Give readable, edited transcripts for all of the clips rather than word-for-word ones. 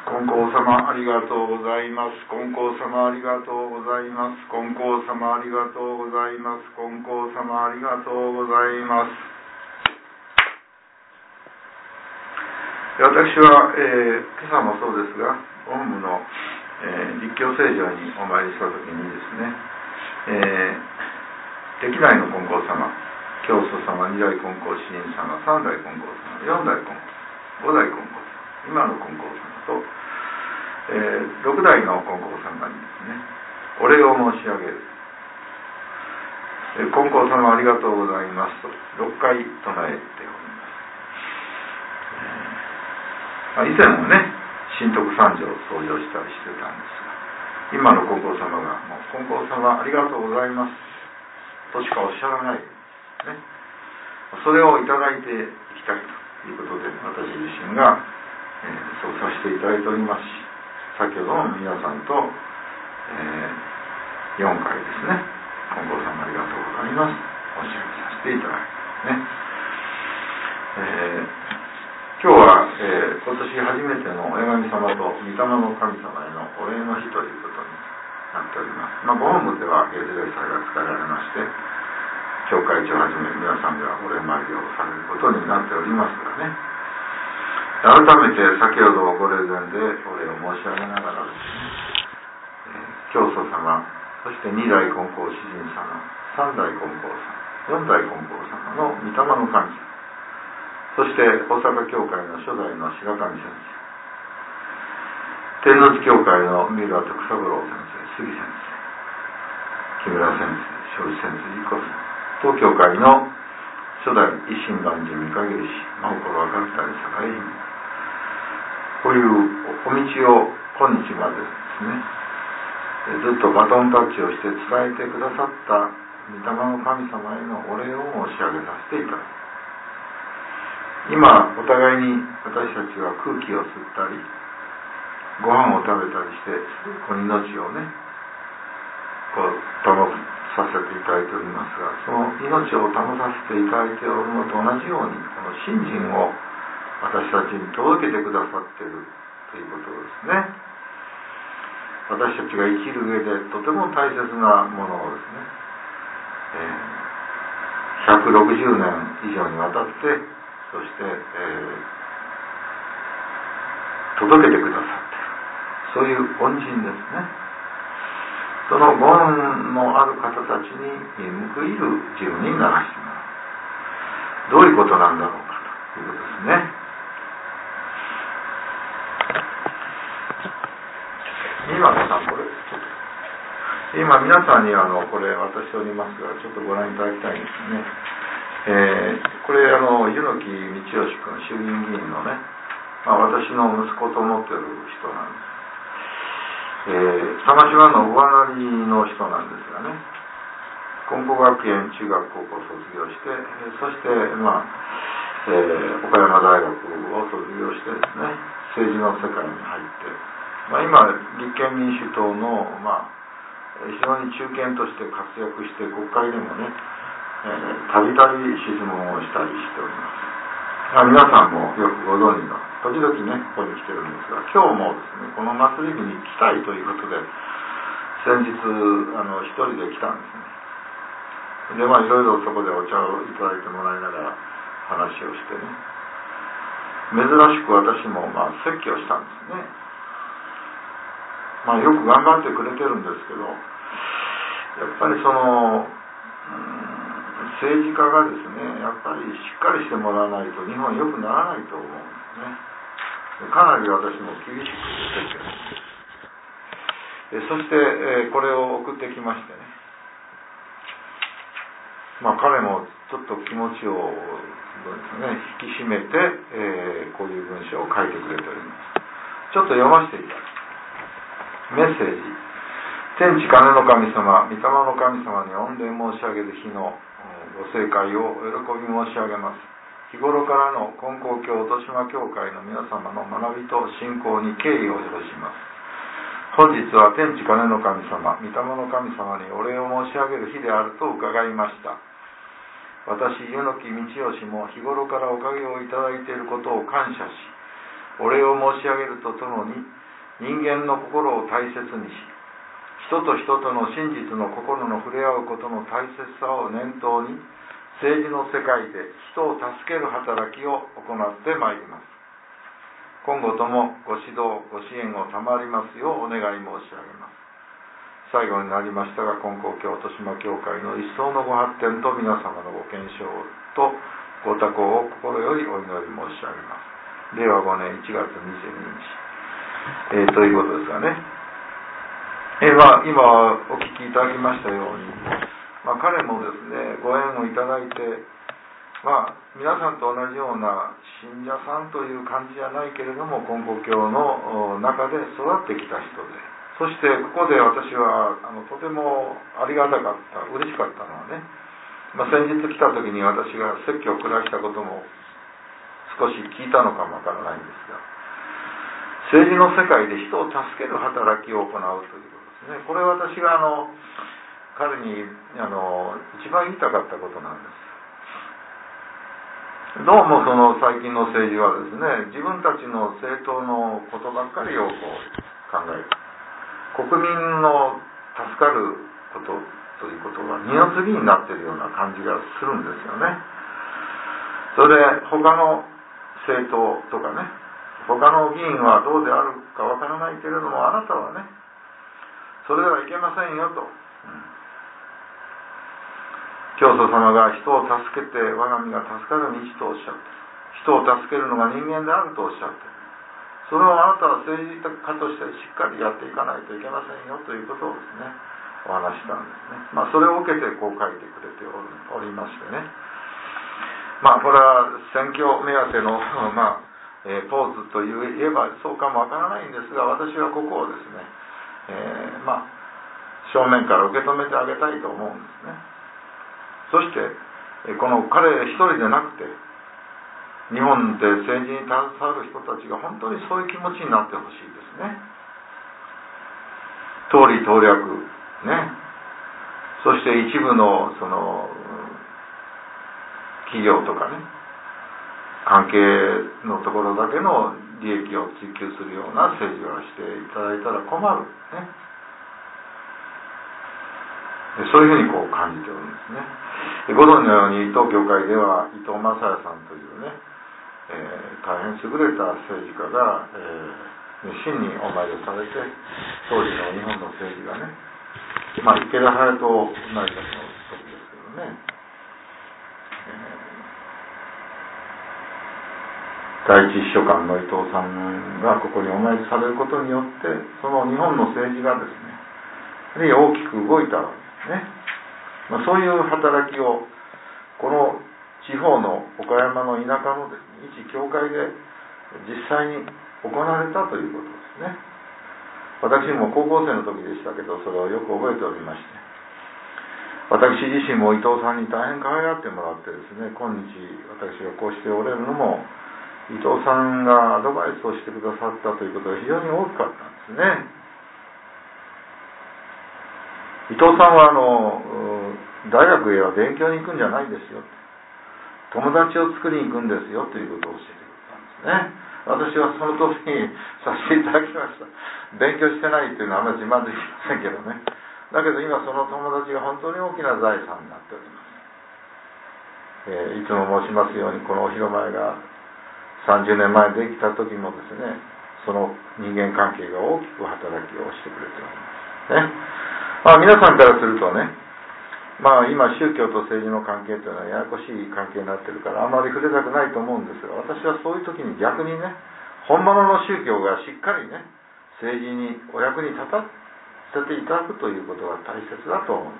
金光様ありがとうございます。金光様ありがとうございます。金光様ありがとうございます。金光様ありがとうございます。私は、今朝もそうですが、オウムの、立教聖場にお参りしたときにですね、歴代の金光様、教祖様、二代金光子人様、三代金光様、四代金光様、五代金光様、今の金光様と、六代の金光様にですね、お礼を申し上げる。金光様ありがとうございますと6回唱えております。以前はね、神徳三条登場したりしてたんですが、今の金光様がもう金光様ありがとうございますとしかおっしゃらない、ね、それをいただいていきたいということで、私自身が、そうさせていただいておりますし、先ほどの皆さんと、4回ですね、金光様ありがとうございます申し上げさせていただいてね、今日は、今年初めてのお神様と御霊の神様へのお礼の日ということになっております。ご本部では平時礼祭が使えられまして、教会長はじめ皆さんがお礼参りをされることになっておりますがね、改めて先ほどご霊前でお礼を申し上げながらですね、教祖様、そして二代金光子人様、三代金光様、四代金光様の御霊の神様、そして大阪教会の初代の白神先生、天王寺教会の三浦徳三郎先生、杉先生、木村先生、庄司先生、理子さん、東教会の初代一心万事御影石、真心分かったり栄姫、こういうお道を今日までですね、ずっとバトンタッチをして伝えてくださった御霊の神様へのお礼を申し上げさせていただく。今お互いに私たちは空気を吸ったりご飯を食べたりしてこの命をねこう保させていただいておりますが、その命を保させていただいておるのと同じように、この信心を私たちに届けてくださっているということですね。私たちが生きる上でとても大切なものをですね、160年以上にわたってそして、届けてくださっている、そういう恩人ですね。そのご恩のある方たちに報いる自分にならしてもらう、どういうことなんだろうかということですね。今さん、これ今皆さんにこれ渡しておりますが、ちょっとご覧いただきたいんですね。これ湯木道義君、衆議院議員のね、私の息子と思ってる人なんです。玉島の上成の人なんですがね、金光学園中学高校卒業して、そして岡山大学を卒業してですね、政治の世界に入って、今立憲民主党の非常に中堅として活躍して、国会でもねたびたび質問をしたりしております。皆さんもよくご存知の、時々ねここに来てるんですが、今日もですねこの祭り日に来たいということで先日一人で来たんですね。でいろいろそこでお茶をいただいてもらいながら話をしてね、珍しく私も説教したんですね。よく頑張ってくれてるんですけど、やっぱり政治家がですね、やっぱりしっかりしてもらわないと日本良くならないと思うんですね。かなり私も厳しく説教して、そしてこれを送ってきましてね、彼もちょっと気持ちをですね引き締めて、こういう文章を書いてくれております。ちょっと読ませていただきます。メッセージ。天地金の神様、御霊の神様に御礼申し上げる日のご盛会をお喜び申し上げます。日頃からの金光教豊島教会の皆様の学びと信仰に敬意を表します。本日は天地金の神様、御霊の神様にお礼を申し上げる日であると伺いました。私、柚木道義も日頃からおかげをいただいていることを感謝し、 お礼を申し上げるとともに、人間の心を大切にし、人と人との真実の心の触れ合うことの大切さを念頭に、政治の世界で人を助ける働きを行ってまいります。今後ともご指導、ご支援を賜りますようお願い申し上げます。最後になりましたが、金光教豊島教会の一層のご発展と皆様のご健勝とご多幸を心よりお祈り申し上げます。令和5年1月22日、ということですがね、今お聞きいただきましたように、彼もですね、ご縁をいただいて、皆さんと同じような信者さんという感じじゃないけれども、金光教の中で育ってきた人で、そしてここで私はとてもありがたかった、嬉しかったのはね、先日来た時に私が説教を下したことも少し聞いたのかもわからないんですが、政治の世界で人を助ける働きを行うということですね。これは私が彼に一番言いたかったことなんです。どうもその最近の政治はですね、自分たちの政党のことばっかりを考える。国民の助かることということが二の次になっているような感じがするんですよね。それで他の政党とかね、他の議員はどうであるかわからないけれども、あなたはね、それではいけませんよと。教祖様が人を助けて我が身が助かる道とおっしゃって、人を助けるのが人間であるとおっしゃって、それをあなたは政治家としてしっかりやっていかないといけませんよということをですね、お話したんですね。それを受けてこう書いてくれておりましてね、これは選挙目当てのポーズと言えばそうかもわからないんですが、私はここをですね、正面から受け止めてあげたいと思うんですね。そしてこの彼一人でなくて、日本で政治に携わる人たちが本当にそういう気持ちになってほしいですね。党利党略ね、そして一部のその企業とかね、関係のところだけの利益を追求するような政治をしていただいたら困るね。そういうふうに感じておるんですね。ご存知のように、当教会では伊藤正也さんというね、大変優れた政治家が、熱心にお参りをされて、当時の日本の政治がね、池田隼人内閣の時ですけどね、第一秘書官の伊藤さんがここにお参りされることによって、その日本の政治がですね、大きく動いたわけですね。そういう働きをこの地方の岡山の田舎のですね、一教会で実際に行われたということですね。私も高校生の時でしたけど、それをよく覚えておりまして、私自身も伊藤さんに大変可愛がってもらってですね、今日私がこうしておれるのも伊藤さんがアドバイスをしてくださったということが非常に大きかったんですね。伊藤さんは大学へは勉強に行くんじゃないですよ、友達を作りに行くんですよということを教えてくれたんですね。私はその通りにさせていただきました。勉強してないというのはあんまり自慢できませんけどね。だけど今その友達が本当に大きな財産になっております。いつも申しますように、このお広前が30年前できた時もですね、その人間関係が大きく働きをしてくれておりますね。皆さんからするとね、今宗教と政治の関係というのはややこしい関係になっているからあまり触れたくないと思うんですが、私はそういう時に逆にね、本物の宗教がしっかりね、政治にお役に立たせていただくということが大切だと思うん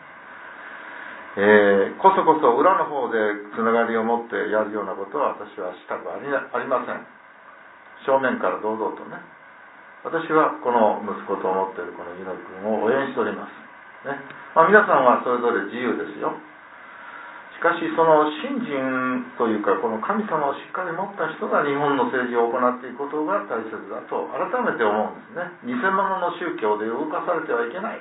ですね。こそこそ裏の方でつながりを持ってやるようなことは私はしたくありません。正面から堂々とね、私はこの息子と思っているこの猪木君を応援しております、ね。皆さんはそれぞれ自由ですよ。しかしその信心というか、この神様をしっかり持った人が日本の政治を行っていくことが大切だと改めて思うんですね。偽物の宗教で動かされてはいけない。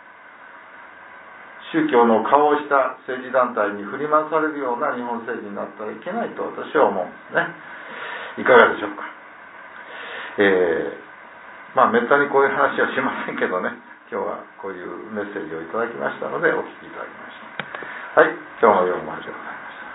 宗教の顔をした政治団体に振り回されるような日本政治になったらいけないと私は思うんですね。いかがでしょうか。 めったにこういう話はしませんけどね、今日はこういうメッセージをいただきましたのでお聞きいただきました。はい、今日の読む